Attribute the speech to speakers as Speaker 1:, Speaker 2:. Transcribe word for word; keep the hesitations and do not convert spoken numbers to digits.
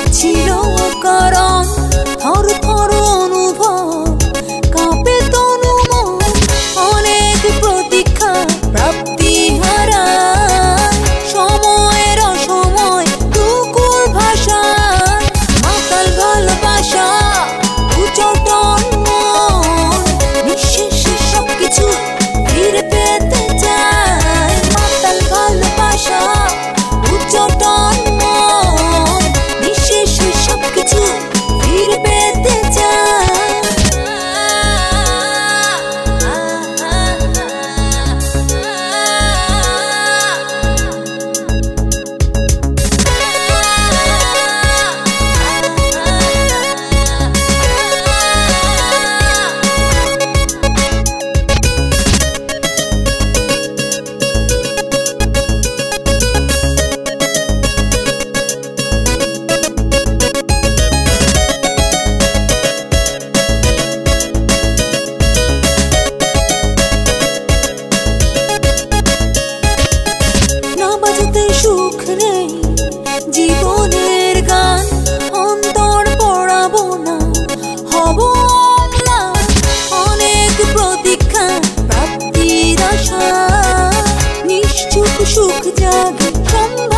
Speaker 1: ছিল কারণ থর থর অনুভব কাঁপে তনু মন অনেক প্রতীক্ষা প্রাপ্তি হারায় সময়ের অসময় দুকুল ভাষা মাতাল ভালোবাসা উচটন মন নিঃশেষে সবকিছু ফিরে পেতে চায় মাতাল ভালোবাসা উচটন মন নিঃশেষে সবকিছু ফিরে পেতে চায় সুখ নেই জীবনের গান অন্তর পড়াবো না হব অনেক প্রতীক্ষা প্রাপ্তির আশা নিশ্চুপ সুখ জাগে সম্ভব